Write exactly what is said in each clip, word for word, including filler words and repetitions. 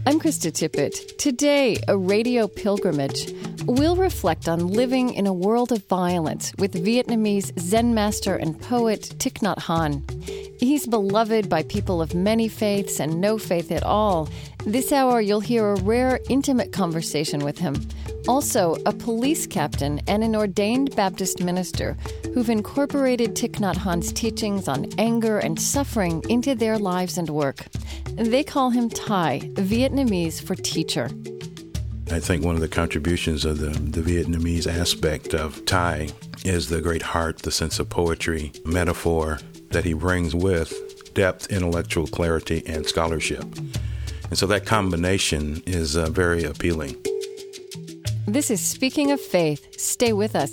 I'm Krista Tippett. Today, a radio pilgrimage. We'll reflect on living in a world of violence with Vietnamese Zen master and poet Thich Nhat Hanh. He's beloved by people of many faiths and no faith at all. This hour, you'll hear a rare, intimate conversation with him. Also, a police captain and an ordained Baptist minister who've incorporated Thich Nhat Hanh's teachings on anger and suffering into their lives and work. They call him Thai, Vietnamese for teacher. I think one of the contributions of the, the Vietnamese aspect of Thai is the great heart, the sense of poetry, metaphor that he brings with depth, intellectual clarity, and scholarship. And so that combination is uh, very appealing. This is Speaking of Faith. Stay with us.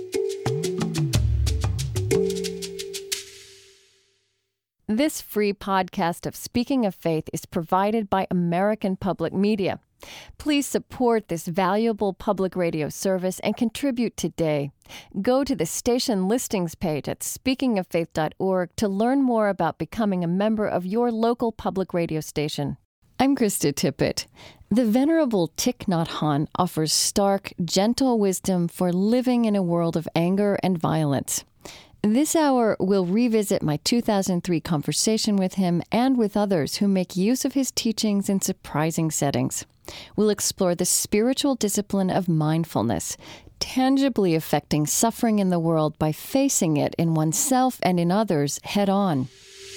This free podcast of Speaking of Faith is provided by American Public Media. Please support this valuable public radio service and contribute today. Go to the station listings page at speaking of faith dot org to learn more about becoming a member of your local public radio station. I'm Krista Tippett. The Venerable Thich Nhat Hanh offers stark, gentle wisdom for living in a world of anger and violence. This hour, we'll revisit my two thousand three conversation with him and with others who make use of his teachings in surprising settings. We'll explore the spiritual discipline of mindfulness, tangibly affecting suffering in the world by facing it in oneself and in others head on.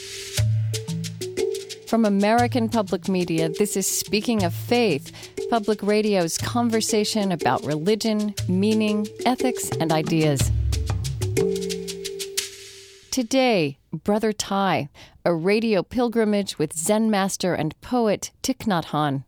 From American Public Media, this is Speaking of Faith, public radio's conversation about religion, meaning, ethics, and ideas. Today, Brother Thai, a radio pilgrimage with Zen master and poet Thich Nhat Hanh.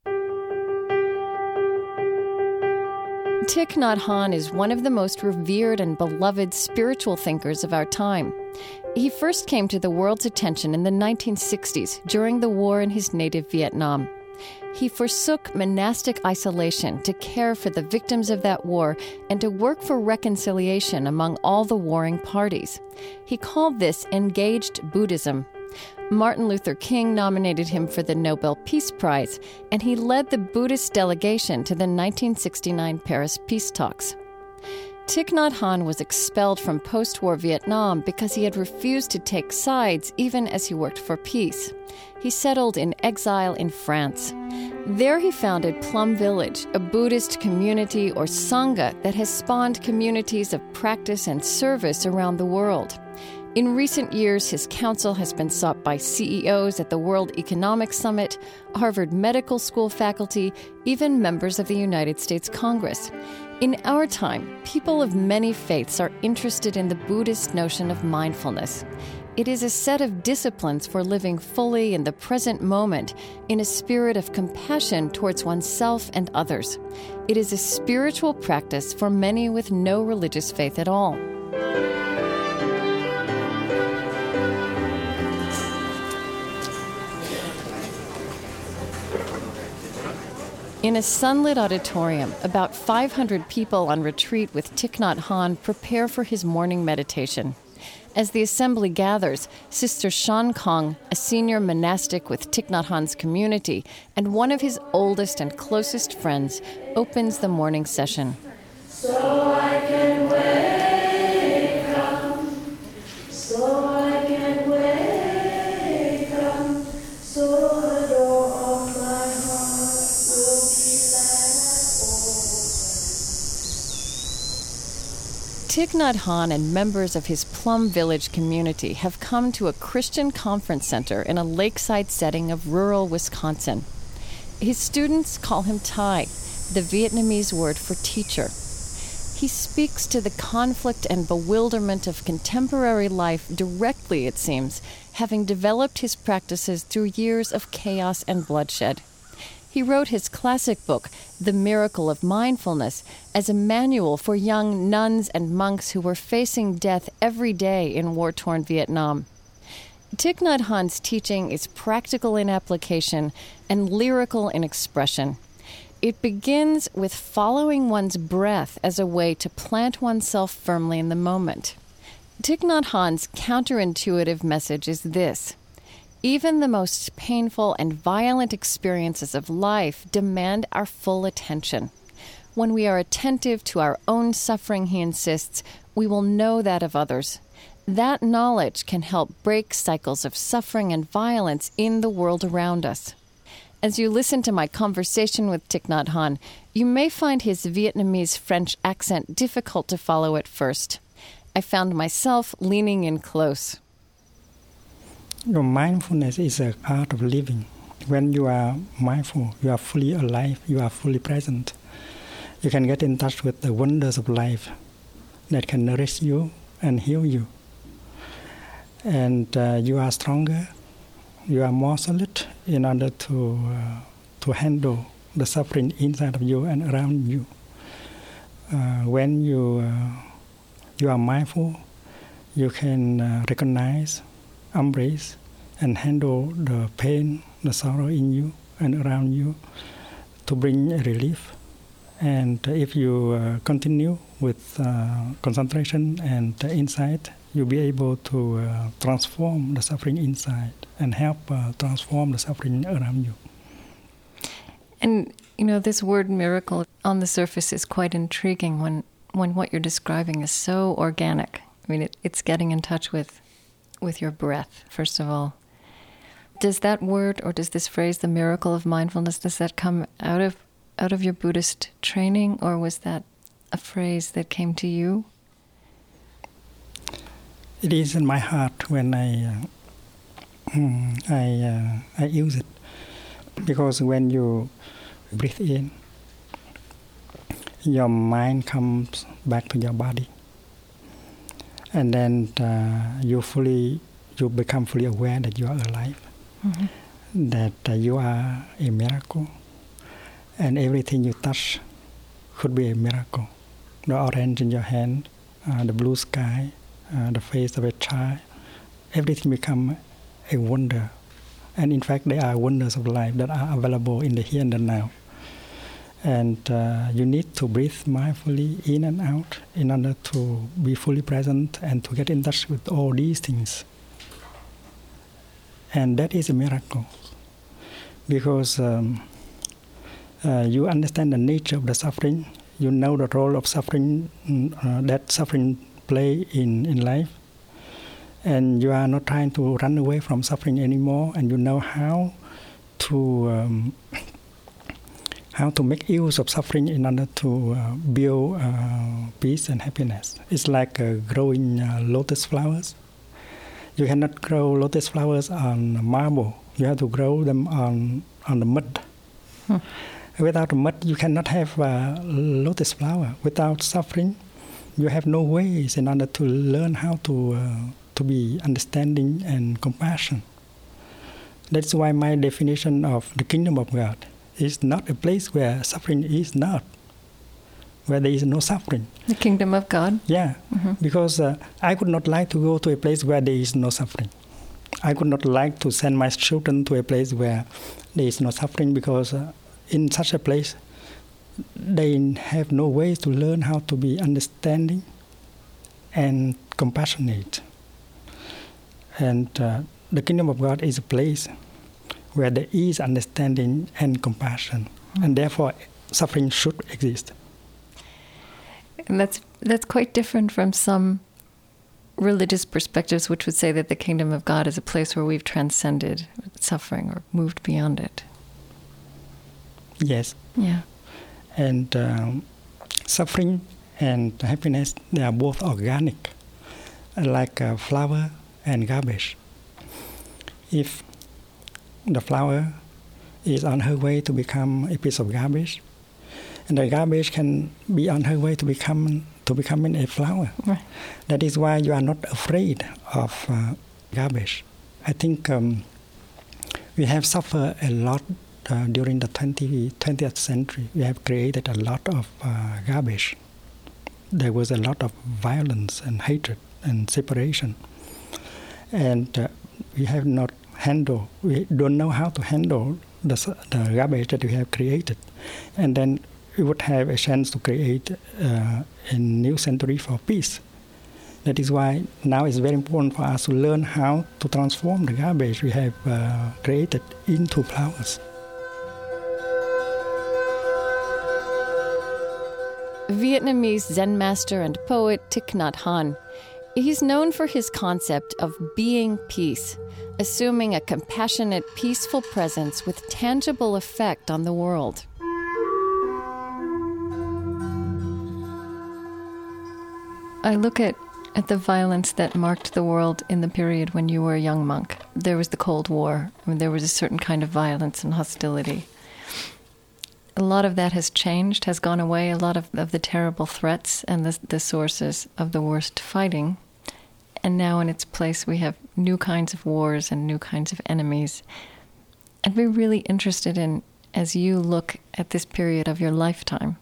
Thich Nhat Hanh is one of the most revered and beloved spiritual thinkers of our time. He first came to the world's attention in the nineteen sixties during the war in his native Vietnam. He forsook monastic isolation to care for the victims of that war and to work for reconciliation among all the warring parties. He called this engaged Buddhism. Martin Luther King nominated him for the Nobel Peace Prize, and he led the Buddhist delegation to the nineteen sixty-nine Paris Peace Talks. Thich Nhat Hanh was expelled from post-war Vietnam because he had refused to take sides even as he worked for peace. He settled in exile in France. There he founded Plum Village, a Buddhist community or Sangha that has spawned communities of practice and service around the world. In recent years, his counsel has been sought by C E Os at the World Economic Summit, Harvard Medical School faculty, even members of the United States Congress. In our time, people of many faiths are interested in the Buddhist notion of mindfulness. It is a set of disciplines for living fully in the present moment in a spirit of compassion towards oneself and others. It is a spiritual practice for many with no religious faith at all. In a sunlit auditorium, about five hundred people on retreat with Thich Nhat Hanh prepare for his morning meditation. As the assembly gathers, Sister Shan Kong, a senior monastic with Thich Nhat Hanh's community and one of his oldest and closest friends, opens the morning session. So I can wake up, so I can wake up, so the door of my heart will be left open. Thich Nhat Hanh and members of his Plum Village community have come to a Christian conference center in a lakeside setting of rural Wisconsin. His students call him Thai, the Vietnamese word for teacher. He speaks to the conflict and bewilderment of contemporary life directly, it seems, having developed his practices through years of chaos and bloodshed. He wrote his classic book, The Miracle of Mindfulness, as a manual for young nuns and monks who were facing death every day in war-torn Vietnam. Thich Nhat Hanh's teaching is practical in application and lyrical in expression. It begins with following one's breath as a way to plant oneself firmly in the moment. Thich Nhat Hanh's counterintuitive message is this: Even the most painful and violent experiences of life demand our full attention. When we are attentive to our own suffering, he insists, we will know that of others. That knowledge can help break cycles of suffering and violence in the world around us. As you listen to my conversation with Thich Nhat Hanh, you may find his Vietnamese-French accent difficult to follow at first. I found myself leaning in close. Your mindfulness is an art of living. When you are mindful, you are fully alive, you are fully present. You can get in touch with the wonders of life that can nourish you and heal you. And uh, you are stronger, you are more solid in order to uh, to handle the suffering inside of you and around you. Uh, when you uh, you are mindful, you can uh, recognize, embrace, and handle the pain, the sorrow in you and around you to bring relief. And if you uh, continue with uh, concentration and uh, insight, you'll be able to uh, transform the suffering inside and help uh, transform the suffering around you. And, you know, this word miracle on the surface is quite intriguing when, when what you're describing is so organic. I mean, it, it's getting in touch with, with your breath, first of all. Does that word, or does this phrase, the miracle of mindfulness, does that come out of out of your Buddhist training, or was that a phrase that came to you? It is in my heart when I uh, I uh, I use it, because when you breathe in, your mind comes back to your body, and then uh, you fully you become fully aware that you are alive, mm-hmm. that uh, you are a miracle. And everything you touch could be a miracle. The orange in your hand, uh, the blue sky, uh, the face of a child, everything becomes a wonder. And in fact, they are wonders of life that are available in the here and the now. And uh, you need to breathe mindfully in and out in order to be fully present and to get in touch with all these things. And that is a miracle. Because um, Uh, you understand the nature of the suffering. You know the role of suffering, uh, that suffering play in, in life. And you are not trying to run away from suffering anymore. And you know how to um, how to make use of suffering in order to uh, build uh, peace and happiness. It's like uh, growing uh, lotus flowers. You cannot grow lotus flowers on marble. You have to grow them on, on the mud. Hmm. Without mud, you cannot have a lotus flower. Without suffering, you have no ways in order to learn how to uh, to be understanding and compassion. That's why my definition of the kingdom of God is not a place where suffering is not, where there is no suffering. The kingdom of God? Yeah, mm-hmm. Because uh, I would not like to go to a place where there is no suffering. I would not like to send my children to a place where there is no suffering, because uh, in such a place, they have no ways to learn how to be understanding and compassionate. And uh, the kingdom of God is a place where there is understanding and compassion, mm. and therefore suffering should exist. And that's that's quite different from some religious perspectives, which would say that the kingdom of God is a place where we've transcended suffering or moved beyond it. Yes. Yeah. And um, suffering and happiness, they are both organic, like a flower and garbage. If the flower is on her way to become a piece of garbage, and the garbage can be on her way to become to becoming a flower. Right. That is why you are not afraid of uh, garbage. I think um, we have suffered a lot uh, during the twentieth century. We have created a lot of uh, garbage. There was a lot of violence and hatred and separation. And uh, we have not handled, we don't know how to handle the, the garbage that we have created. And then we would have a chance to create uh, a new century for peace. That is why now it's very important for us to learn how to transform the garbage we have uh, created into flowers. Vietnamese Zen master and poet Thich Nhat Hanh. He's known for his concept of being peace, assuming a compassionate, peaceful presence with tangible effect on the world. I look at, at the violence that marked the world in the period when you were a young monk. There was the Cold War. I mean, there was a certain kind of violence and hostility. A lot of that has changed, has gone away, a lot of, of the terrible threats and the, the sources of the worst fighting. And now in its place we have new kinds of wars and new kinds of enemies. I'd be really interested in, as you look at this period of your lifetime,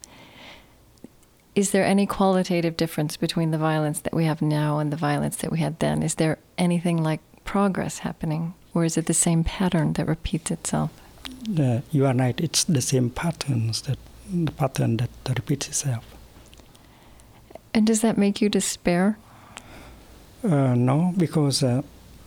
is there any qualitative difference between the violence that we have now and the violence that we had then? Is there anything like progress happening, or is it the same pattern that repeats itself? Uh, you are right. It's the same patterns that the pattern that repeats itself. And does that make you despair? Uh, no, because uh,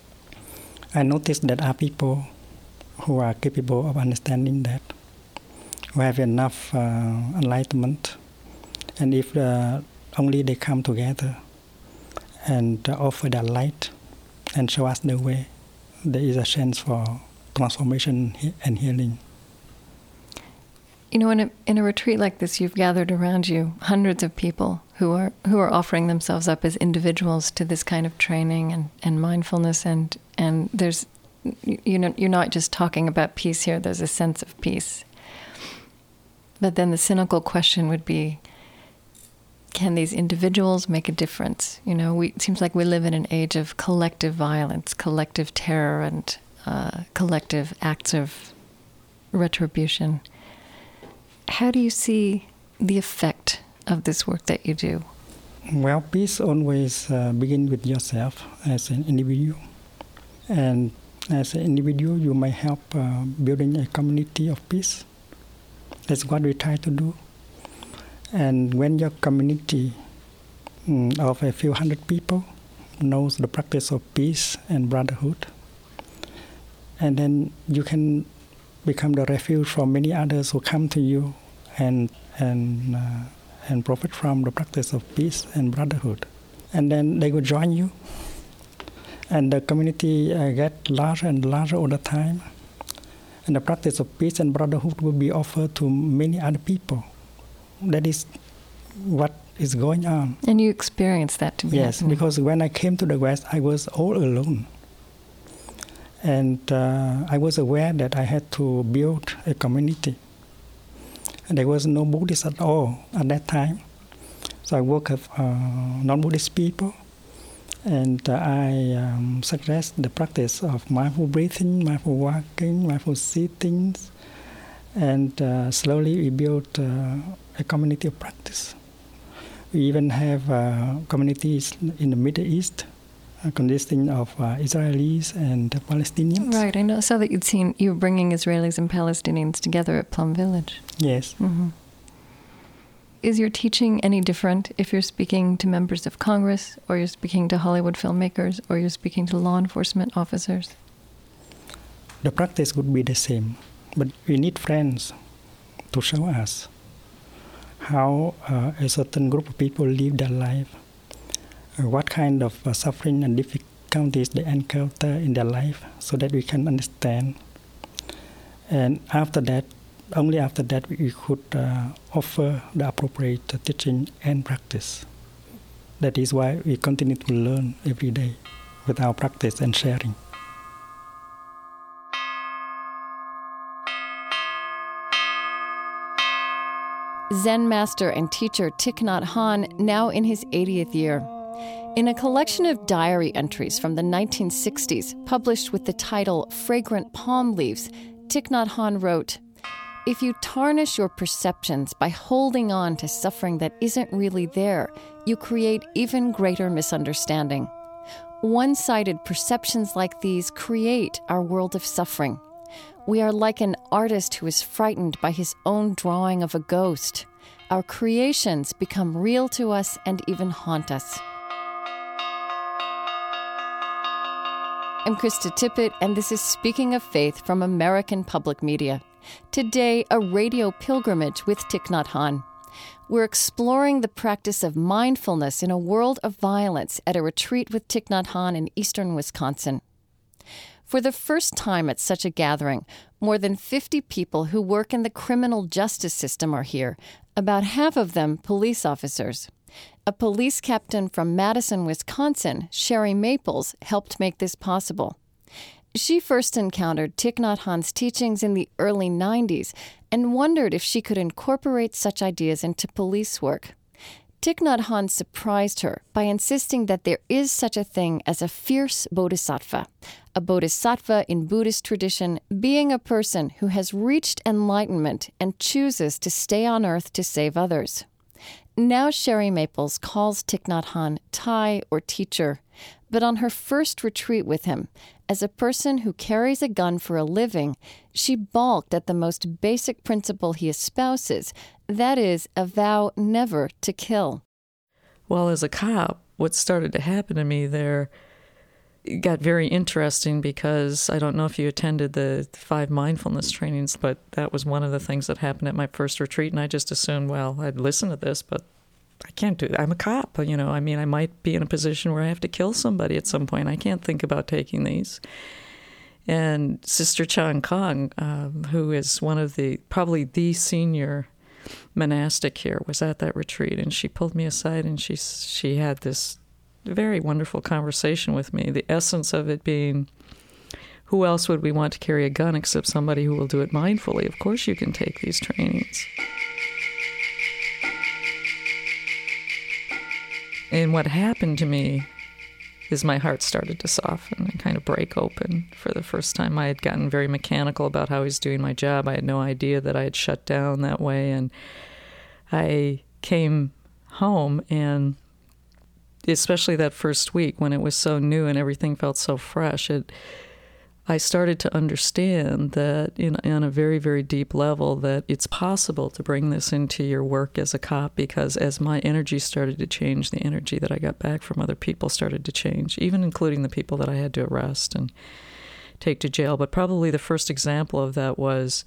I noticed that there are people who are capable of understanding that, who have enough uh, enlightenment, and if uh, only they come together and uh, offer their light and show us the way, there is a chance for transformation and healing. You know, in a, in a retreat like this, you've gathered around you hundreds of people who are who are offering themselves up as individuals to this kind of training and, and mindfulness, and and there's, you know, you're not just talking about peace here. There's a sense of peace. But then the cynical question would be, can these individuals make a difference? You know, we, it seems like we live in an age of collective violence, collective terror, and uh, collective acts of retribution. How do you see the effect of this work that you do? Well, peace always uh, begins with yourself as an individual. And as an individual, you may help uh, building a community of peace. That's what we try to do. And when your community mm, of a few hundred people knows the practice of peace and brotherhood, and then you can become the refuge for many others who come to you and and uh, and profit from the practice of peace and brotherhood. And then they will join you, and the community uh, get larger and larger all the time. And the practice of peace and brotherhood will be offered to many other people. That is what is going on. And you experience that to be Yes, happening. because when I came to the West, I was all alone. And uh, I was aware that I had to build a community. And there was no Buddhist at all at that time. So I worked with uh, non-Buddhist people. And uh, I um, suggest the practice of mindful breathing, mindful walking, mindful sitting. And uh, slowly we built uh, a community of practice. We even have uh, communities in the Middle East, uh, consisting of uh, Israelis and Palestinians. Right, I know. I saw that you'd seen, you were bringing Israelis and Palestinians together at Plum Village. Yes. Mm-hmm. Is your teaching any different if you're speaking to members of Congress, or you're speaking to Hollywood filmmakers, or you're speaking to law enforcement officers? The practice would be the same, but we need friends to show us how uh, a certain group of people live their life, uh, what kind of uh, suffering and difficulties they encounter in their life, so that we can understand. And after that, only after that, we could uh, offer the appropriate uh, teaching and practice. That is why we continue to learn every day with our practice and sharing. Zen master and teacher Thich Nhat Hanh, now in his eightieth year. In a collection of diary entries from the nineteen sixties, published with the title Fragrant Palm Leaves, Thich Nhat Hanh wrote, "If you tarnish your perceptions by holding on to suffering that isn't really there, you create even greater misunderstanding. One-sided perceptions like these create our world of suffering. We are like an artist who is frightened by his own drawing of a ghost. Our creations become real to us and even haunt us." I'm Krista Tippett, and this is Speaking of Faith from American Public Media. Today, a radio pilgrimage with Thich Nhat Hanh. We're exploring the practice of mindfulness in a world of violence at a retreat with Thich Nhat Hanh in eastern Wisconsin. For the first time at such a gathering, more than fifty people who work in the criminal justice system are here, about half of them police officers. A police captain from Madison, Wisconsin, Sherry Maples, helped make this possible. She first encountered Thich Nhat Hanh's teachings in the early nineties and wondered if she could incorporate such ideas into police work. Thich Nhat Hanh surprised her by insisting that there is such a thing as a fierce bodhisattva. A bodhisattva in Buddhist tradition being a person who has reached enlightenment and chooses to stay on earth to save others. Now Sherry Maples calls Thich Nhat Hanh Thai or teacher, but on her first retreat with him, as a person who carries a gun for a living, she balked at the most basic principle he espouses, that is, a vow never to kill. Well, as a cop, what started to happen to me there got very interesting because I don't know if you attended the five mindfulness trainings, but that was one of the things that happened at my first retreat, and I just assumed, well, I'd listen to this, but I can't do that. I'm a cop, you know. I mean, I might be in a position where I have to kill somebody at some point. I can't think about taking these. And Sister Chan Kong, um, who is one of the, probably the senior monastic here, was at that retreat, and she pulled me aside and she she had this very wonderful conversation with me. The essence of it being, who else would we want to carry a gun except somebody who will do it mindfully? Of course you can take these trainings. And what happened to me is my heart started to soften and kind of break open. For the first time, I had gotten very mechanical about how I was doing my job. I had no idea that I had shut down that way. And I came home, and especially that first week when it was so new and everything felt so fresh, it, I started to understand that in, on a very, very deep level that it's possible to bring this into your work as a cop, because as my energy started to change, the energy that I got back from other people started to change, even including the people that I had to arrest and take to jail. But probably the first example of that was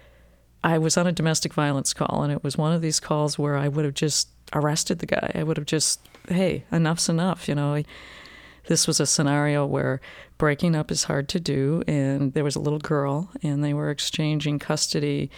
I was on a domestic violence call, and it was one of these calls where I would have just arrested the guy. I would have just, hey, enough's enough, you know. This was a scenario where breaking up is hard to do, and there was a little girl, and they were exchanging custody,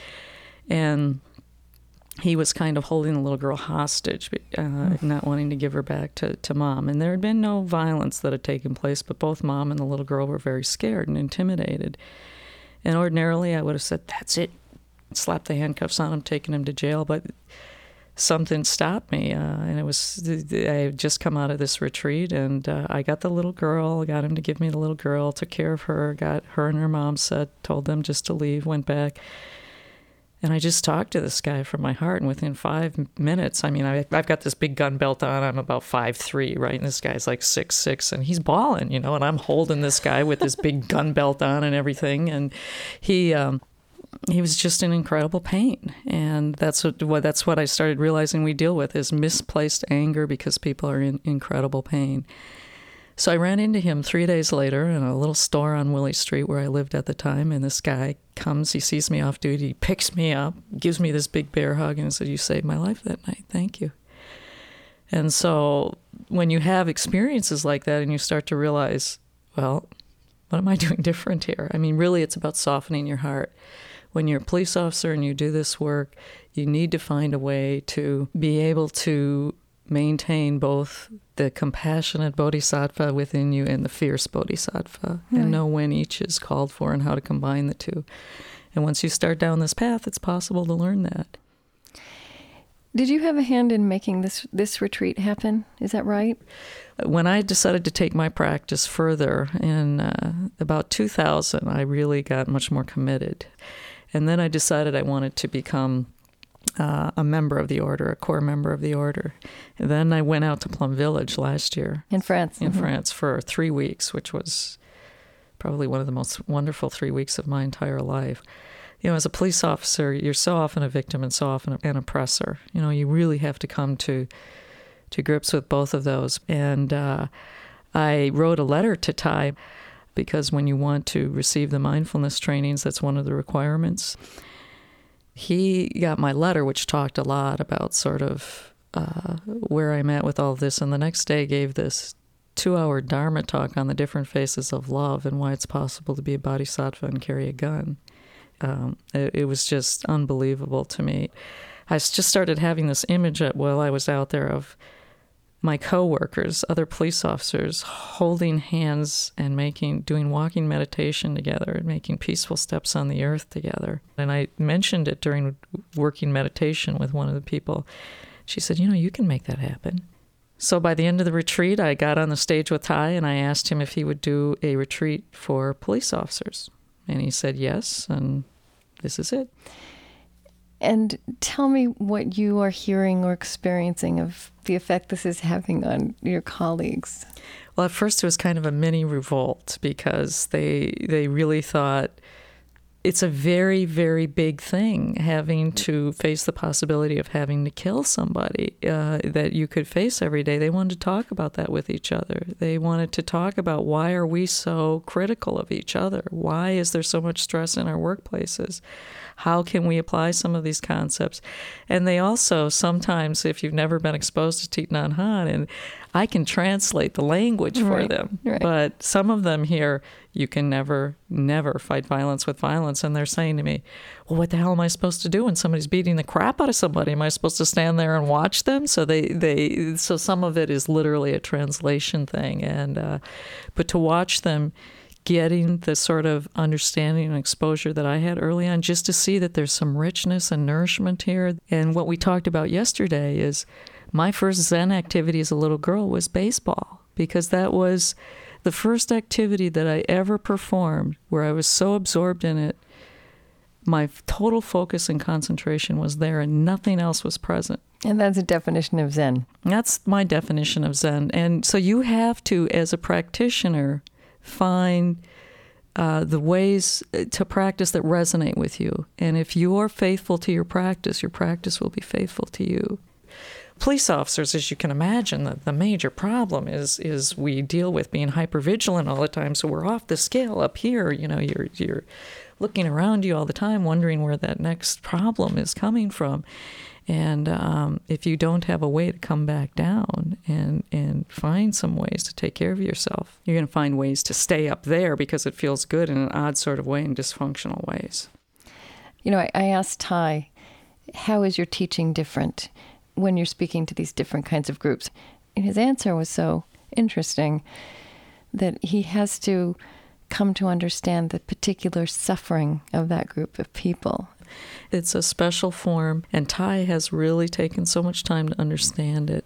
and he was kind of holding the little girl hostage, uh, mm. not wanting to give her back to, to mom. And there had been no violence that had taken place, but both mom and the little girl were very scared and intimidated. And ordinarily I would have said, that's it, slapped the handcuffs on him, taken him to jail, but something stopped me, uh, and it was, I had just come out of this retreat, and uh, I got the little girl, got him to give me the little girl, took care of her, got her and her mom set, told them just to leave, went back, and I just talked to this guy from my heart, and within five minutes, I mean, I, I've got this big gun belt on, I'm about five three, right, and this guy's like six six, and he's bawling, you know, and I'm holding this guy with this big gun belt on and everything, and he, um, he was just in incredible pain. And that's what, what that's what I started realizing we deal with is misplaced anger because people are in incredible pain. So I ran into him three days later in a little store on Willie Street where I lived at the time, and this guy comes, he sees me off duty, he picks me up, gives me this big bear hug, and said, "You saved my life that night, thank you." And so when you have experiences like that and you start to realize, well, what am I doing different here? I mean, really it's about softening your heart. When you're a police officer and you do this work, you need to find a way to be able to maintain both the compassionate bodhisattva within you and the fierce bodhisattva, right, and know when each is called for and how to combine the two. And once you start down this path, it's possible to learn that. Did you have a hand in making this, this retreat happen? Is that right? When I decided to take my practice further in uh, about two thousand, I really got much more committed. And then I decided I wanted to become uh, a member of the order, a core member of the order. And then I went out to Plum Village last year. In France. In mm-hmm. France for three weeks, which was probably one of the most wonderful three weeks of my entire life. You know, as a police officer, you're so often a victim and so often an oppressor. You know, you really have to come to to grips with both of those. And uh, I wrote a letter to Thai because when you want to receive the mindfulness trainings, that's one of the requirements. He got my letter, which talked a lot about sort of uh, where I'm at with all this, and the next day gave this two-hour Dharma talk on the different faces of love and why it's possible to be a bodhisattva and carry a gun. Um, it, it was just unbelievable to me. I just started having this image while I was out there of my coworkers, other police officers, holding hands and making, doing walking meditation together and making peaceful steps on the earth together. And I mentioned it during working meditation with one of the people. She said, you know, you can make that happen. So by the end of the retreat, I got on the stage with Ty and I asked him if he would do a retreat for police officers. And he said yes, and this is it. And tell me what you are hearing or experiencing of the effect this is having on your colleagues. Well, at first it was kind of a mini revolt because they they really thought it's a very, very big thing having to face the possibility of having to kill somebody uh, that you could face every day. They wanted to talk about that with each other. They wanted to talk about why are we so critical of each other? Why is there so much stress in our workplaces? How can we apply some of these concepts? And they also sometimes, if you've never been exposed to Thich Nhat Hanh, and I can translate the language for right, them, right. but some of them hear, you can never, never fight violence with violence. And they're saying to me, well, what the hell am I supposed to do when somebody's beating the crap out of somebody? Am I supposed to stand there and watch them? So they, they so some of it is literally a translation thing. And uh, but to watch them getting the sort of understanding and exposure that I had early on, just to see that there's some richness and nourishment here. And what we talked about yesterday is my first Zen activity as a little girl was baseball, because that was the first activity that I ever performed where I was so absorbed in it, my total focus and concentration was there and nothing else was present. And that's a definition of Zen. That's my definition of Zen. And so you have to, as a practitioner, find uh, the ways to practice that resonate with you. And if you're faithful to your practice, your practice will be faithful to you. Police officers, as you can imagine, the, the major problem is is we deal with being hypervigilant all the time. So we're off the scale up here. You know, you're you're looking around you all the time, wondering where that next problem is coming from. And um, if you don't have a way to come back down and, and find some ways to take care of yourself, you're going to find ways to stay up there because it feels good in an odd sort of way, in dysfunctional ways. You know, I, I asked Ty, how is your teaching different when you're speaking to these different kinds of groups? And his answer was so interesting that he has to come to understand the particular suffering of that group of people. It's a special form, and Ty has really taken so much time to understand it.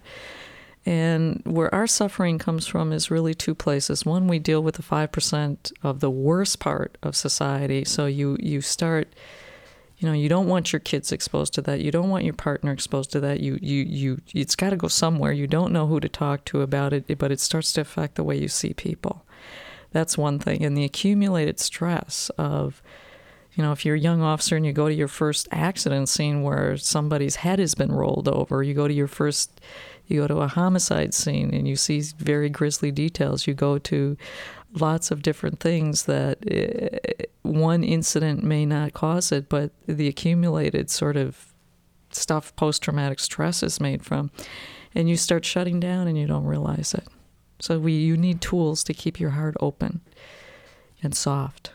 And where our suffering comes from is really two places. One, we deal with the five percent of the worst part of society. So you, you start, you know, you don't want your kids exposed to that. You don't want your partner exposed to that. You, you, you, it's got to go somewhere. You don't know who to talk to about it, but it starts to affect the way you see people. That's one thing. And the accumulated stress of, you know, if you're a young officer and you go to your first accident scene where somebody's head has been rolled over, you go to your first, you go to a homicide scene and you see very grisly details. You go to lots of different things that uh, one incident may not cause it, but the accumulated sort of stuff post-traumatic stress is made from. And you start shutting down and you don't realize it. So we, you need tools to keep your heart open and soft.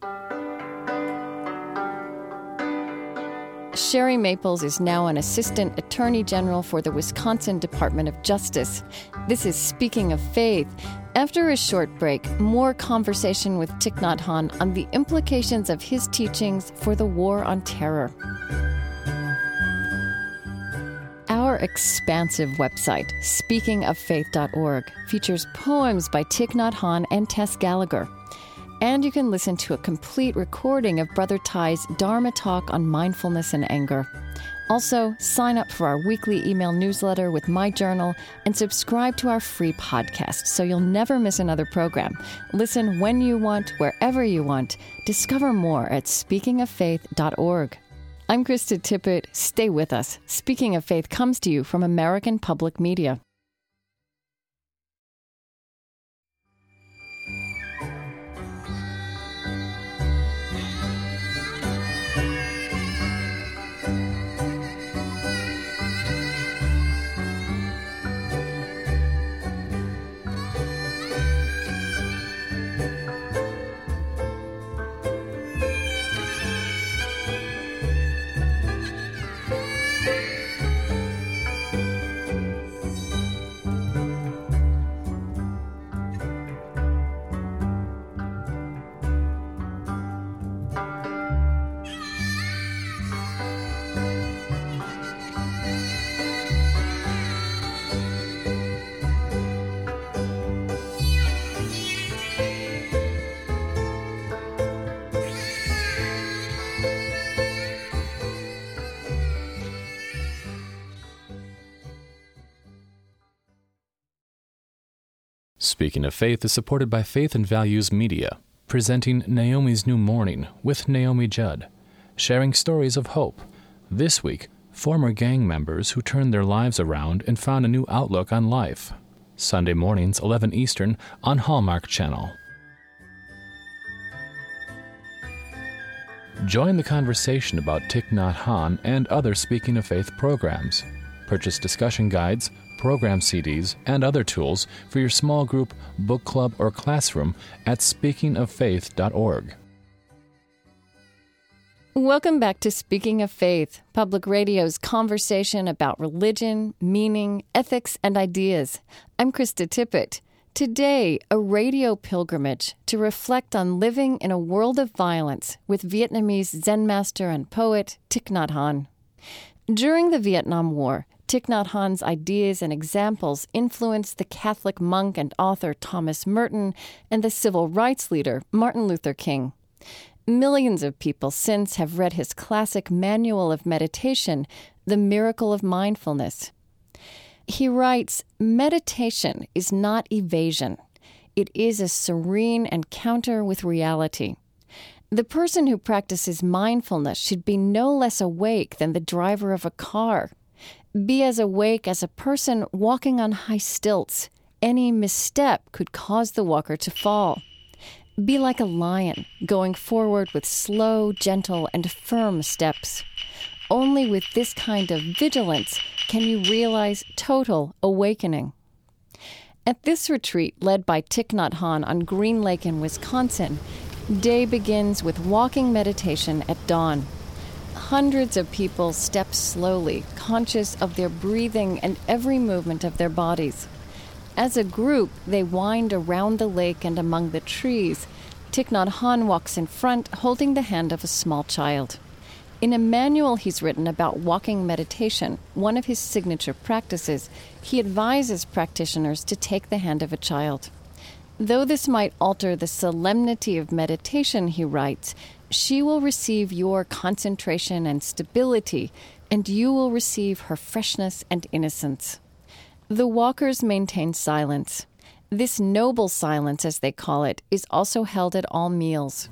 Sherry Maples is now an Assistant Attorney General for the Wisconsin Department of Justice. This is Speaking of Faith. After a short break, more conversation with Thich Nhat Hanh on the implications of his teachings for the war on terror. Our expansive website, speaking of faith dot org, features poems by Thich Nhat Hanh and Tess Gallagher. And you can listen to a complete recording of Brother Ty's Dharma talk on mindfulness and anger. Also, sign up for our weekly email newsletter with my journal and subscribe to our free podcast so you'll never miss another program. Listen when you want, wherever you want. Discover more at speaking of faith dot org. I'm Krista Tippett. Stay with us. Speaking of Faith comes to you from American Public Media. Speaking of Faith is supported by Faith and Values Media, presenting Naomi's New Morning with Naomi Judd, sharing stories of hope. This week, former gang members who turned their lives around and found a new outlook on life. Sunday mornings, eleven Eastern, on Hallmark Channel. Join the conversation about Thich Nhat Hanh and other Speaking of Faith programs. Purchase discussion guides, program C Ds, and other tools for your small group, book club, or classroom at speaking of faith dot org. Welcome back to Speaking of Faith, Public Radio's conversation about religion, meaning, ethics, and ideas. I'm Krista Tippett. Today, a radio pilgrimage to reflect on living in a world of violence with Vietnamese Zen master and poet Thich Nhat Hanh. During the Vietnam War, Thich Nhat Hanh's ideas and examples influenced the Catholic monk and author Thomas Merton and the civil rights leader Martin Luther King. Millions of people since have read his classic manual of meditation, The Miracle of Mindfulness. He writes, meditation is not evasion. It is a serene encounter with reality. The person who practices mindfulness should be no less awake than the driver of a car. Be as awake as a person walking on high stilts. Any misstep could cause the walker to fall. Be like a lion, going forward with slow, gentle, and firm steps. Only with this kind of vigilance can you realize total awakening. At this retreat, led by Thich Nhat Hanh on Green Lake in Wisconsin, day begins with walking meditation at dawn. Hundreds of people step slowly, conscious of their breathing and every movement of their bodies. As a group, they wind around the lake and among the trees. Thich Nhat Hanh walks in front, holding the hand of a small child. In a manual he's written about walking meditation, one of his signature practices, he advises practitioners to take the hand of a child. Though this might alter the solemnity of meditation, he writes, she will receive your concentration and stability, and you will receive her freshness and innocence. The walkers maintain silence. This noble silence, as they call it, is also held at all meals.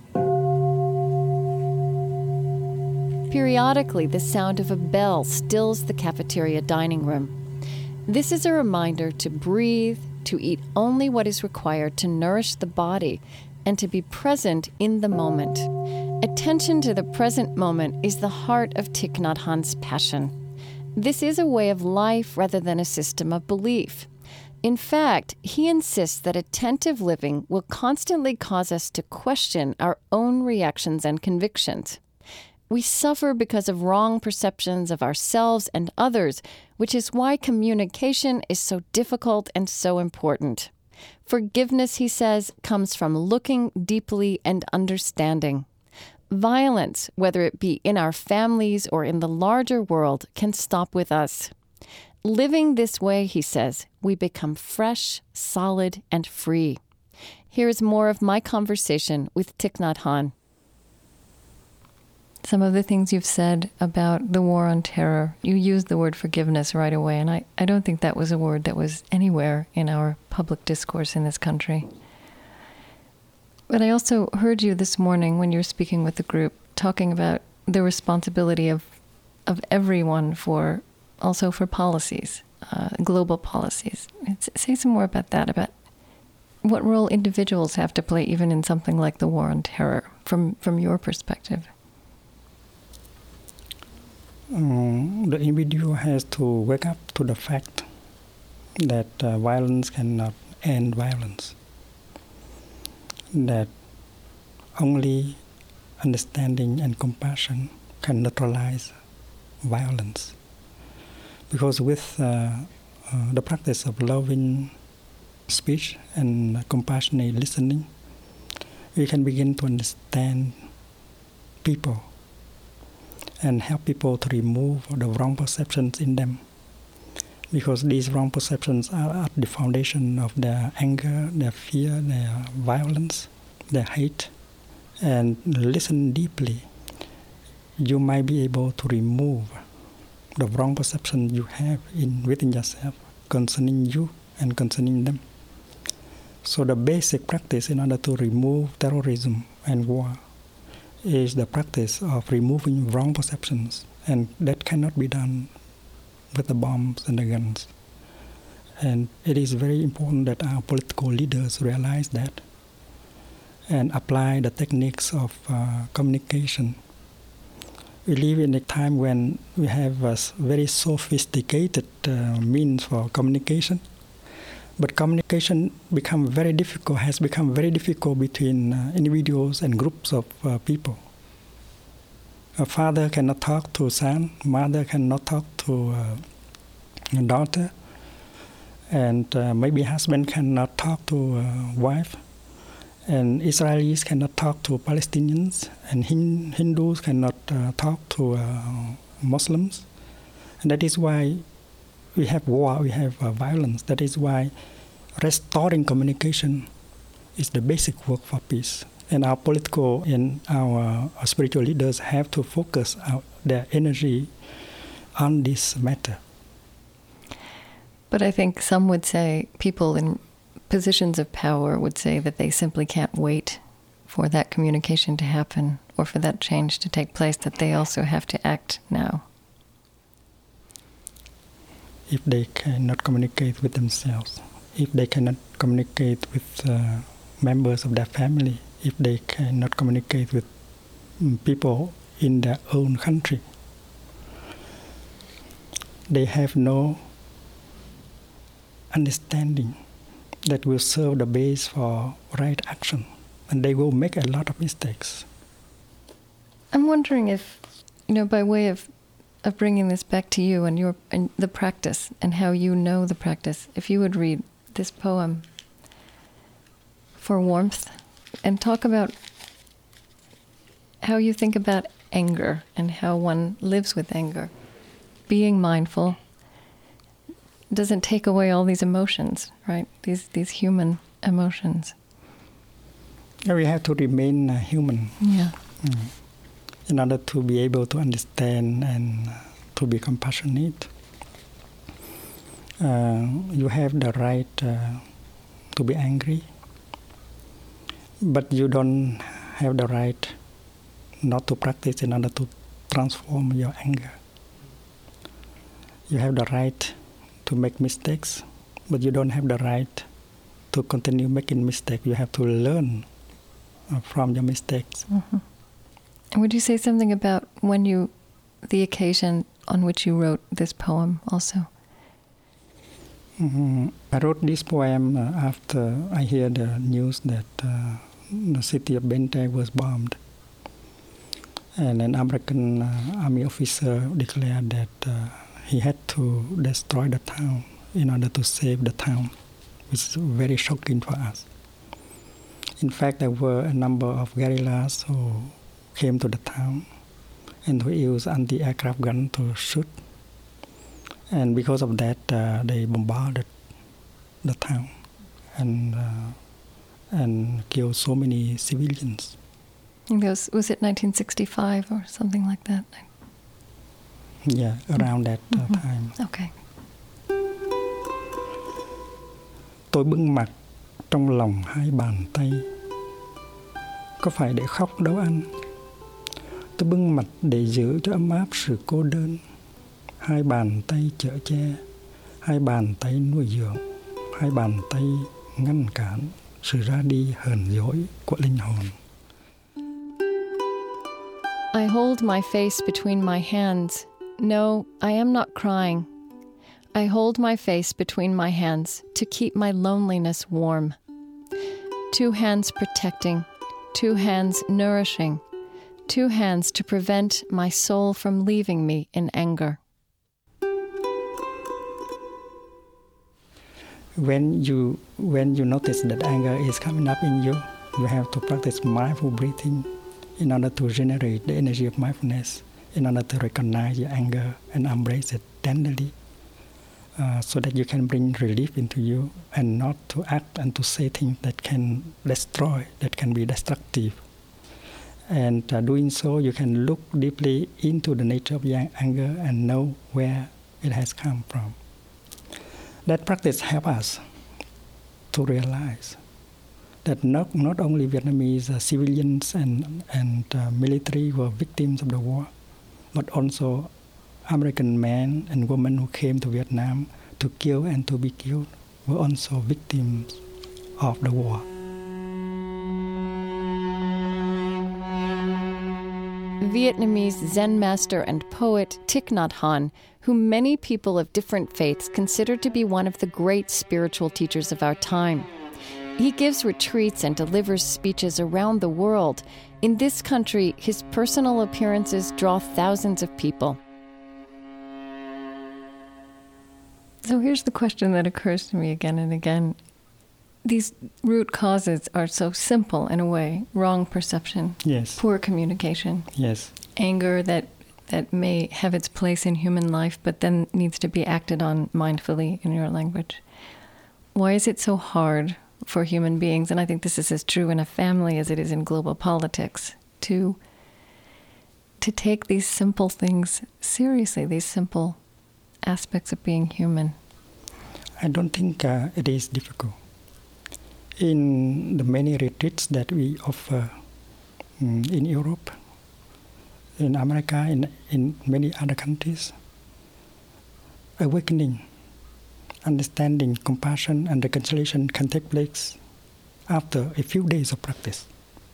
Periodically, the sound of a bell stills the cafeteria dining room. This is a reminder to breathe, to eat only what is required to nourish the body, and to be present in the moment. Attention to the present moment is the heart of Thich Nhat Hanh's passion. This is a way of life rather than a system of belief. In fact, he insists that attentive living will constantly cause us to question our own reactions and convictions. We suffer because of wrong perceptions of ourselves and others, which is why communication is so difficult and so important. Forgiveness, he says, comes from looking deeply and understanding. Violence, whether it be in our families or in the larger world, can stop with us. Living this way, he says, we become fresh, solid, and free. Here is more of my conversation with Thich Nhat Hanh. Some of the things you've said about the war on terror, you used the word forgiveness right away, and I, I don't think that was a word that was anywhere in our public discourse in this country. But I also heard you this morning when you were speaking with the group talking about the responsibility of of everyone for, also for policies, uh, global policies. Say some more about that, about what role individuals have to play even in something like the war on terror, from, from your perspective. Um, the individual has to wake up to the fact that uh, violence cannot end violence. That only understanding and compassion can neutralize violence. Because with uh, uh, the practice of loving speech and compassionate listening, we can begin to understand people and help people to remove the wrong perceptions in them. Because these wrong perceptions are at the foundation of their anger, their fear, their violence, their hate. And listen deeply, you might be able to remove the wrong perception you have in within yourself concerning you and concerning them. So the basic practice in order to remove terrorism and war is the practice of removing wrong perceptions, and that cannot be done with the bombs and the guns. And it is very important that our political leaders realize that and apply the techniques of uh, communication. We live in a time when we have a very sophisticated uh, means for communication, but communication become very difficult, has become very difficult between uh, individuals and groups of uh, people. A father cannot talk to son, mother cannot talk to uh, a daughter, and uh, maybe husband cannot talk to uh, wife, and Israelis cannot talk to Palestinians, and Hin- Hindus cannot uh, talk to uh, Muslims. And that is why we have war, we have uh, violence. That is why restoring communication is the basic work for peace. And our political and our, our spiritual leaders have to focus our, their energy on this matter. But I think some would say, people in positions of power would say that they simply can't wait for that communication to happen or for that change to take place, that they also have to act now. If they cannot communicate with themselves, if they cannot communicate with uh, members of their family, if they cannot communicate with um, people in their own country, they have no understanding that will serve the base for right action, and they will make a lot of mistakes. I'm wondering if, you know, by way of, of bringing this back to you and your and the practice and how you know the practice, if you would read this poem for warmth and talk about how you think about anger and how one lives with anger. Being mindful doesn't take away all these emotions, right? These these human emotions. We have to remain uh, human. Yeah. Mm. In order to be able to understand and uh, to be compassionate, uh, you have the right uh, to be angry, but you don't have the right not to practice in order to transform your anger. You have the right to make mistakes, but you don't have the right to continue making mistakes. You have to learn uh, from your mistakes. Mm-hmm. Would you say something about when you, the occasion on which you wrote this poem also? Mm-hmm. I wrote this poem uh, after I hear the news that uh, the city of Bente was bombed. And an American uh, army officer declared that uh, he had to destroy the town in order to save the town, which is very shocking for us. In fact, there were a number of guerrillas who came to the town and who used anti-aircraft guns to shoot. And because of that, uh, they bombarded the town and uh, and killed so many civilians. I think that was, was it nineteen sixty-five or something like that? Yeah, around that uh, Mm-hmm. time. Okay. Tôi bưng mặt trong lòng hai bàn tay. Có phải để khóc đâu anh? Tôi bưng mặt để giữ cho ấm áp sự cô đơn. Hai bàn tay chở che, hai bàn tay nuôi dưỡng, hai bàn tay ngăn cản sự ra đi hờn dỗi của linh hồn. I hold my face between my hands. No, I am not crying. I hold my face between my hands to keep my loneliness warm. Two hands protecting, two hands nourishing, two hands to prevent my soul from leaving me in anger. When you when you notice that anger is coming up in you, you have to practice mindful breathing in order to generate the energy of mindfulness, in order to recognize your anger and embrace it tenderly, uh, so that you can bring relief into you and not to act and to say things that can destroy, that can be destructive. And uh, doing so, you can look deeply into the nature of your anger and know where it has come from. That practice helps us to realize that not, not only Vietnamese uh, civilians and, and uh, military were victims of the war, but also American men and women who came to Vietnam to kill and to be killed were also victims of the war. Vietnamese Zen master and poet Thich Nhat Hanh, whom many people of different faiths consider to be one of the great spiritual teachers of our time. He gives retreats and delivers speeches around the world. In this country, his personal appearances draw thousands of people. So here's the question that occurs to me again and again. These root causes are so simple in a way. Wrong perception. Yes. Poor communication. Yes. Anger that, that may have its place in human life, but then needs to be acted on mindfully in your language. Why is it so hard for human beings, and I think this is as true in a family as it is in global politics, to, to take these simple things seriously, these simple aspects of being human? I don't think uh, it is difficult. In the many retreats that we offer um, in Europe, in America, in, in many other countries, awakening, understanding, compassion, and reconciliation can take place after a few days of practice.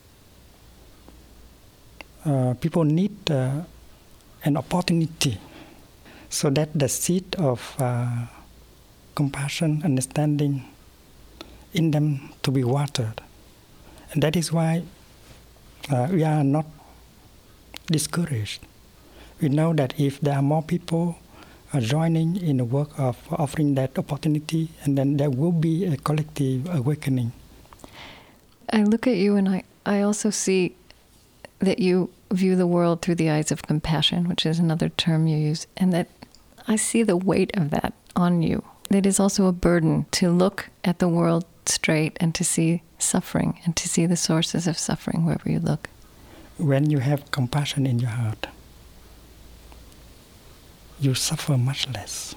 Uh, people need uh, an opportunity so that the seed of uh, compassion, understanding in them to be watered. And that is why uh, we are not discouraged. We know that if there are more people uh, joining in the work of offering that opportunity, and then there will be a collective awakening. I look at you and I, I also see that you view the world through the eyes of compassion, which is another term you use, and that I see the weight of that on you. It is also a burden to look at the world straight and to see suffering and to see the sources of suffering wherever you look. When you have compassion in your heart, you suffer much less.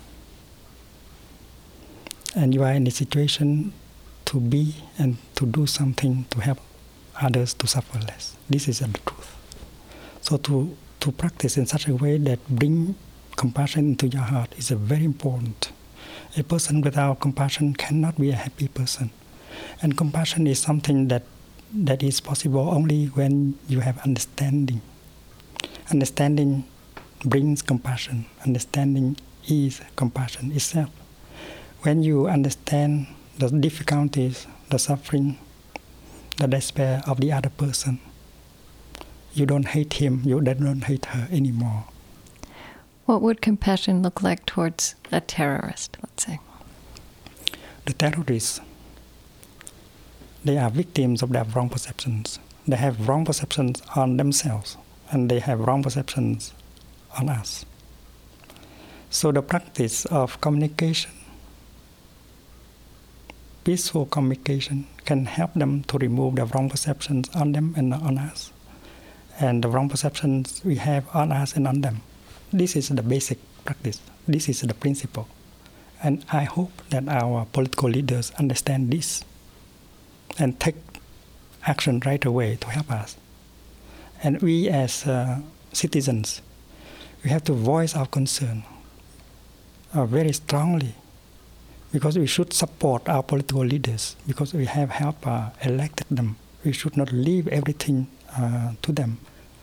And you are in a situation to be and to do something to help others to suffer less. This is the truth. So to, to practice in such a way that bring compassion into your heart is a very important. A person without compassion cannot be a happy person. And compassion is something that that is possible only when you have understanding. Understanding brings compassion. Understanding is compassion itself. When you understand the difficulties, the suffering, the despair of the other person, you don't hate him, you don't hate her anymore. What would compassion look like towards a terrorist, let's say? The terrorists, they are victims of their wrong perceptions. They have wrong perceptions on themselves, and they have wrong perceptions on us. So the practice of communication, peaceful communication, can help them to remove the wrong perceptions on them and on us, and the wrong perceptions we have on us and on them. This is the basic practice. This is the principle. And I hope that our political leaders understand this and take action right away to help us. And we as uh, citizens, we have to voice our concern uh, very strongly, because we should support our political leaders, because we have helped uh, elected them. We should not leave everything uh, to them.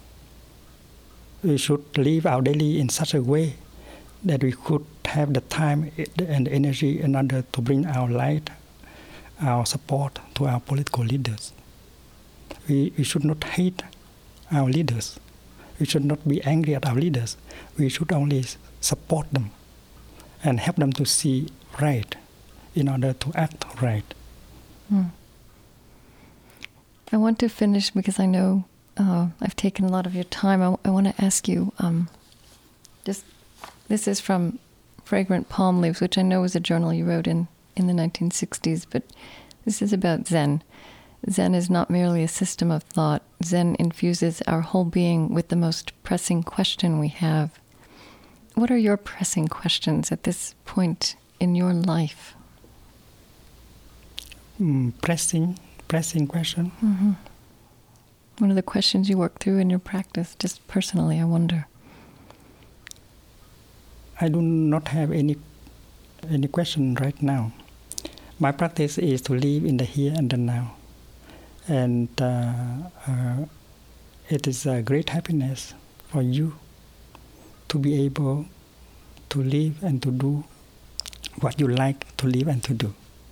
We should live our daily in such a way that we could have the time and the energy in order to bring our light, our support to our political leaders. We, we should not hate our leaders. We should not be angry at our leaders. We should only support them and help them to see right in order to act right. Hmm. I want to finish because I know uh, I've taken a lot of your time. I, I want to ask you, um, just this is from Fragrant Palm Leaves, which I know was a journal you wrote in, in the nineteen sixties, but this is about Zen. Zen is not merely a system of thought. Zen infuses our whole being with the most pressing question we have. What are your pressing questions at this point in your life? Mm, pressing, pressing question. Mm-hmm. What are the questions you work through in your practice, just personally, I wonder? I do not have any any question right now. My practice is to live in the here and the now. And uh, uh, it is a great happiness for you to be able to live and to do what you like to live and to do.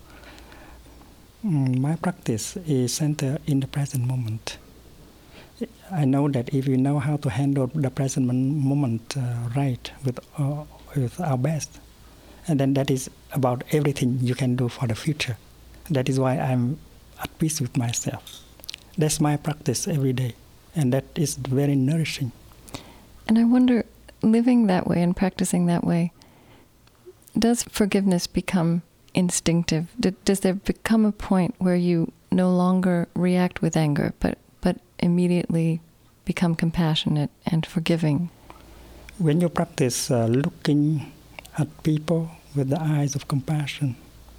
Mm, my practice is centered in the present moment. I know that if you know how to handle the present moment uh, right with, uh, with our best, and then that is about everything you can do for the future. That is why I'm at peace with myself. That's my practice every day, and that is very nourishing. And I wonder, living that way and practicing that way, does forgiveness become instinctive? Does there become a point where you no longer react with anger, but but immediately become compassionate and forgiving? When you practice uh, looking at people with the eyes of compassion,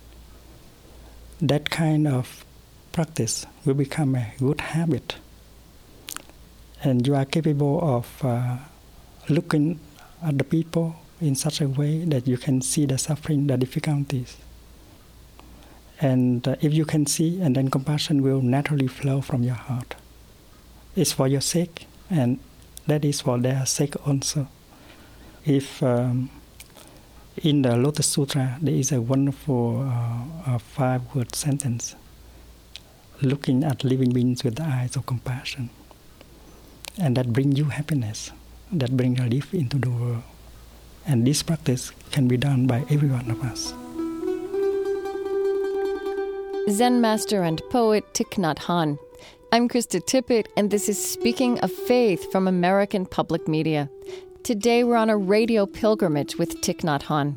that kind of practice will become a good habit. And you are capable of uh, looking at the people in such a way that you can see the suffering, the difficulties. And uh, if you can see, and then compassion will naturally flow from your heart. It's for your sake, and that is for their sake also. If um, in the Lotus Sutra, there is a wonderful uh, uh, five-word sentence, looking at living beings with the eyes of compassion. And that brings you happiness, that brings relief into the world. And this practice can be done by every one of us. Zen master and poet Thich Nhat Hanh. I'm Krista Tippett, and this is Speaking of Faith from American Public Media. Today we're on a radio pilgrimage with Thich Nhat Hanh.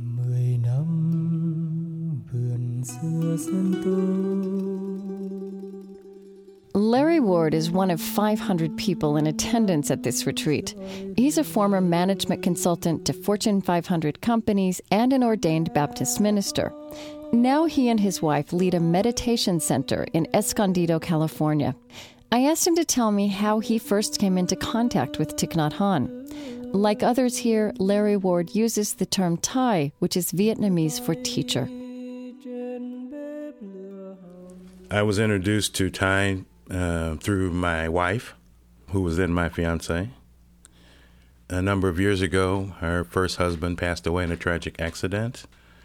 Larry Ward is one of five hundred people in attendance at this retreat. He's a former management consultant to Fortune five hundred companies and an ordained Baptist minister. Now he and his wife lead a meditation center in Escondido, California. I asked him to tell me how he first came into contact with Thich Nhat Hanh. Like others here, Larry Ward uses the term Thai, which is Vietnamese for teacher. I was introduced to Thai uh, through my wife, who was then my fiancée. A number of years ago, her first husband passed away in a tragic accident.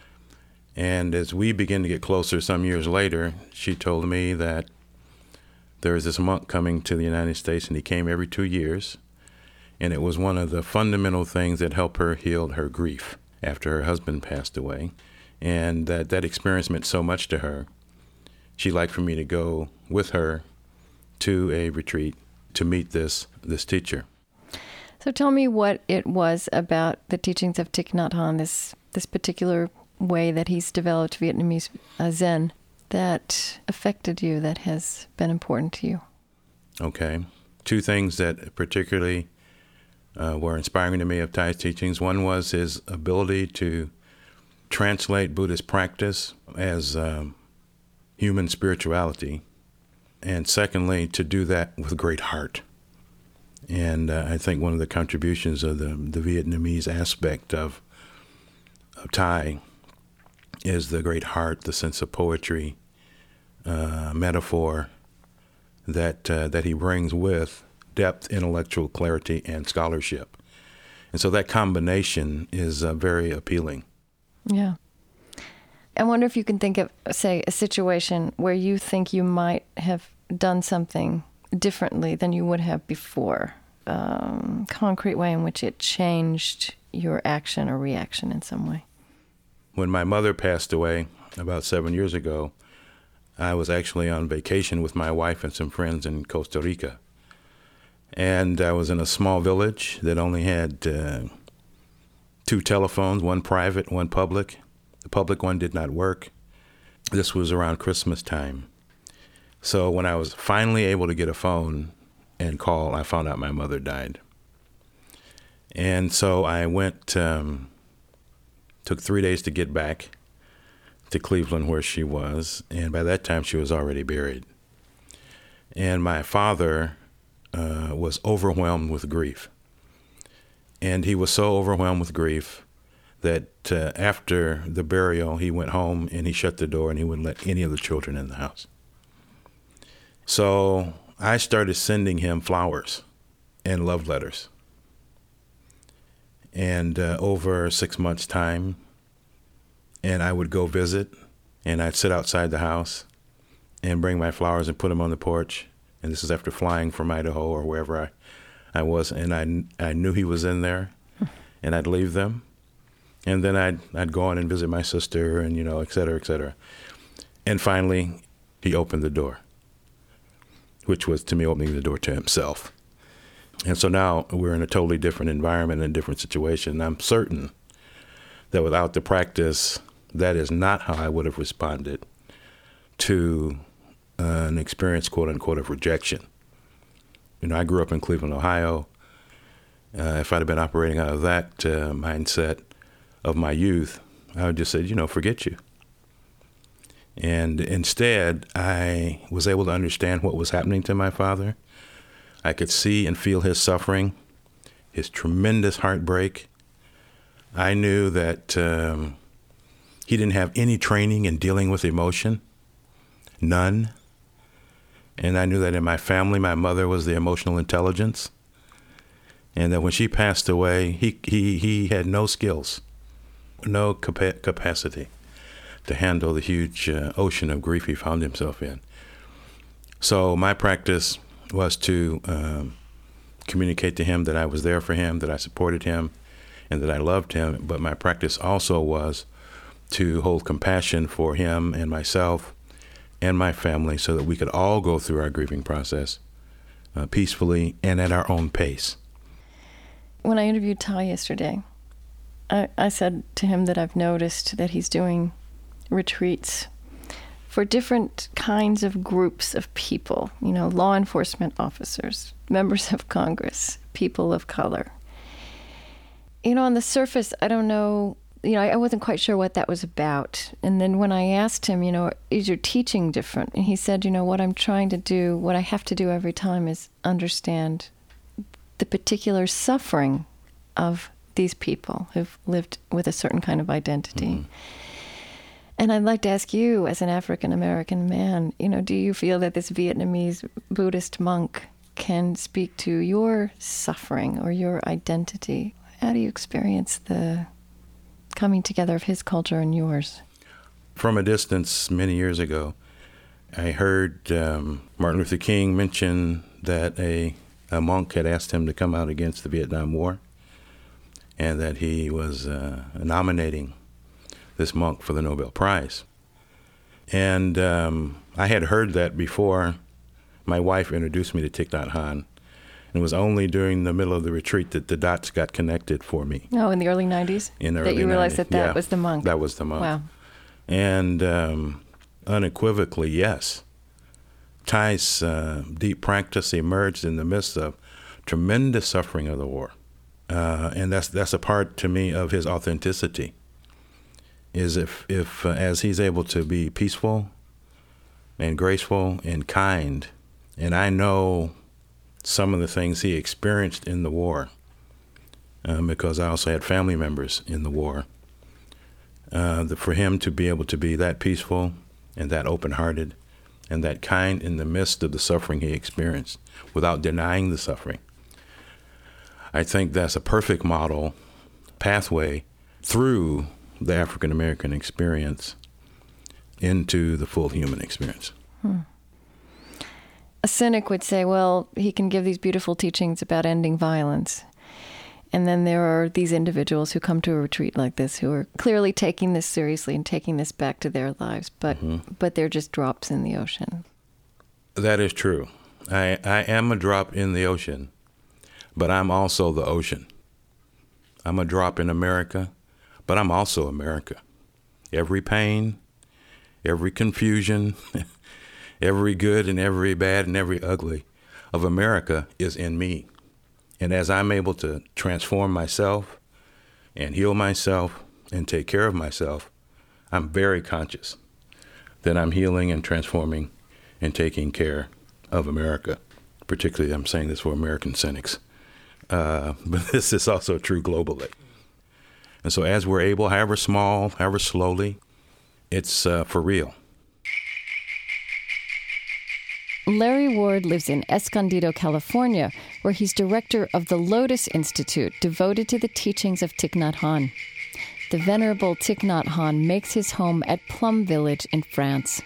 And as we began to get closer some years later, she told me that there was this monk coming to the United States, and he came every two years. And it was one of the fundamental things that helped her heal her grief after her husband passed away. And that, that experience meant so much to her. She'd like for me to go with her to a retreat to meet this, this teacher. So tell me what it was about the teachings of Thich Nhat Hanh, this, this particular way that he's developed Vietnamese uh, Zen, that affected you, that has been important to you. Okay. Two things that particularly uh, were inspiring to me of Thai's teachings. One was his ability to translate Buddhist practice as um, human spirituality, and secondly, to do that with great heart. And uh, I think one of the contributions of the, the Vietnamese aspect of, of Thai is the great heart, the sense of poetry, uh, metaphor that uh, that he brings with depth, intellectual clarity, and scholarship. And so that combination is uh, very appealing. Yeah. I wonder if you can think of, say, a situation where you think you might have done something differently than you would have before. Um, concrete way in which it changed your action or reaction in some way. When my mother passed away about seven years ago, I was actually on vacation with my wife and some friends in Costa Rica. And I was in a small village that only had uh, two telephones, one private, one public. The public one did not work. This was around Christmas time. So when I was finally able to get a phone and call, I found out my mother died. And so I went, um, took three days to get back to Cleveland where she was. And by that time, she was already buried. And my father uh, was overwhelmed with grief. And he was so overwhelmed with grief that uh, after the burial, he went home and he shut the door and he wouldn't let any of the children in the house. So I started sending him flowers and love letters. And uh, over six months' time, and I would go visit, and I'd sit outside the house and bring my flowers and put them on the porch. And this is after flying from Idaho or wherever I, I was, and I, I knew he was in there, and I'd leave them. And then I'd I'd go on and visit my sister, and, you know, et cetera, et cetera. And finally, he opened the door, which was to me opening the door to himself. And so now we're in a totally different environment and a different situation. And I'm certain that without the practice, that is not how I would have responded to uh, an experience, quote unquote, of rejection. You know, I grew up in Cleveland, Ohio. Uh, if I'd have been operating out of that uh, mindset of my youth, I would just say, you know, forget you. And instead, I was able to understand what was happening to my father. I could see and feel his suffering, his tremendous heartbreak. I knew that um, he didn't have any training in dealing with emotion, none. And I knew that in my family, my mother was the emotional intelligence. And that when she passed away, he he, he had no skills, no capa- capacity to handle the huge uh, ocean of grief he found himself in. So my practice was to um, communicate to him that I was there for him, that I supported him, and that I loved him. But my practice also was to hold compassion for him and myself and my family so that we could all go through our grieving process uh, peacefully and at our own pace. When I interviewed Ty yesterday, I, I said to him that I've noticed that he's doing retreats for different kinds of groups of people, you know, law enforcement officers, members of Congress, people of color. You know, on the surface, I don't know, you know, I wasn't quite sure what that was about. And then when I asked him, you know, is your teaching different? And he said, you know, what I'm trying to do, what I have to do every time is understand the particular suffering of these people who've lived with a certain kind of identity. Mm-hmm. And I'd like to ask you, as an African-American man, you know, do you feel that this Vietnamese Buddhist monk can speak to your suffering or your identity? How do you experience the coming together of his culture and yours? From a distance, many years ago, I heard um, Martin Luther King mention that a, a monk had asked him to come out against the Vietnam War, and that he was uh, nominating this monk for the Nobel Prize. And um, I had heard that before my wife introduced me to Thich Nhat Hanh. And it was only during the middle of the retreat that the dots got connected for me. Oh, in the early nineties? In the that early you realized nineties. that that Yeah, was the monk? That was the monk. Wow. And um, unequivocally, yes. Thay's uh, deep practice emerged in the midst of tremendous suffering of the war. Uh, and that's that's a part, to me, of his authenticity. Is if, if uh, as he's able to be peaceful and graceful and kind, and I know some of the things he experienced in the war, um, because I also had family members in the war, uh, the, for him to be able to be that peaceful and that open-hearted and that kind in the midst of the suffering he experienced without denying the suffering, I think that's a perfect model, pathway through the African-American experience into the full human experience. Hmm. A cynic would say, well, he can give these beautiful teachings about ending violence. And then there are these individuals who come to a retreat like this who are clearly taking this seriously and taking this back to their lives, but mm-hmm. but they're just drops in the ocean. That is true. I, I am a drop in the ocean, but I'm also the ocean. I'm a drop in America, but I'm also America. Every pain, every confusion, every good and every bad and every ugly of America is in me. And as I'm able to transform myself and heal myself and take care of myself, I'm very conscious that I'm healing and transforming and taking care of America. Particularly, I'm saying this for American cynics. Uh, but this is also true globally. And so as we're able, however small, however slowly, it's uh, for real. Larry Ward lives in Escondido, California, where he's director of the Lotus Institute, devoted to the teachings of Thich Nhat Hanh. The venerable Thich Nhat Hanh makes his home at Plum Village in France.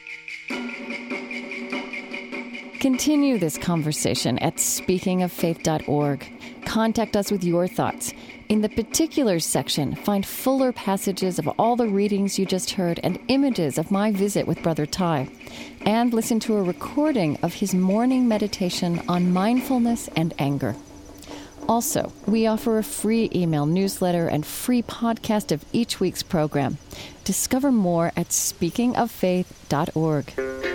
Continue this conversation at speaking of faith dot org. Contact us with your thoughts. In the particulars section, find fuller passages of all the readings you just heard and images of my visit with Brother Ty. And listen to a recording of his morning meditation on mindfulness and anger. Also, we offer a free email newsletter and free podcast of each week's program. Discover more at speaking of faith dot org.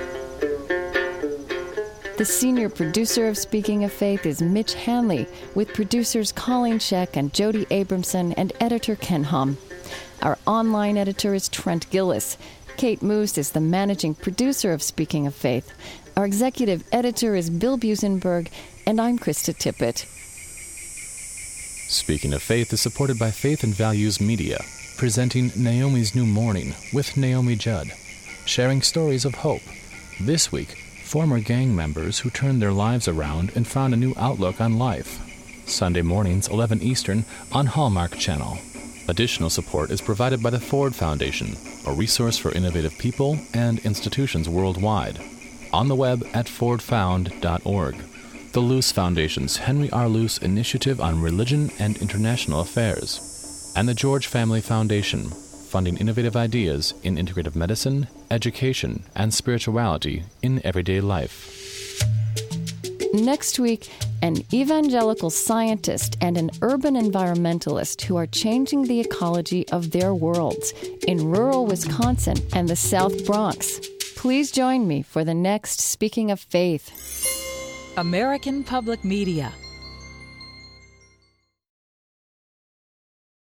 The senior producer of Speaking of Faith is Mitch Hanley, with producers Colleen Scheck and Jody Abramson and editor Ken Hum. Our online editor is Trent Gillis. Kate Moose is the managing producer of Speaking of Faith. Our executive editor is Bill Busenberg, and I'm Krista Tippett. Speaking of Faith is supported by Faith and Values Media, presenting Naomi's New Morning with Naomi Judd, sharing stories of hope. This week, former gang members who turned their lives around and found a new outlook on life. Sunday mornings, eleven Eastern, on Hallmark Channel. Additional support is provided by the Ford Foundation, a resource for innovative people and institutions worldwide. On the web at ford found dot org. The Luce Foundation's Henry R. Luce Initiative on Religion and International Affairs. And the George Family Foundation, funding innovative ideas in integrative medicine, education, and spirituality in everyday life. Next week, an evangelical scientist and an urban environmentalist who are changing the ecology of their worlds in rural Wisconsin and the South Bronx. Please join me for the next Speaking of Faith. American Public Media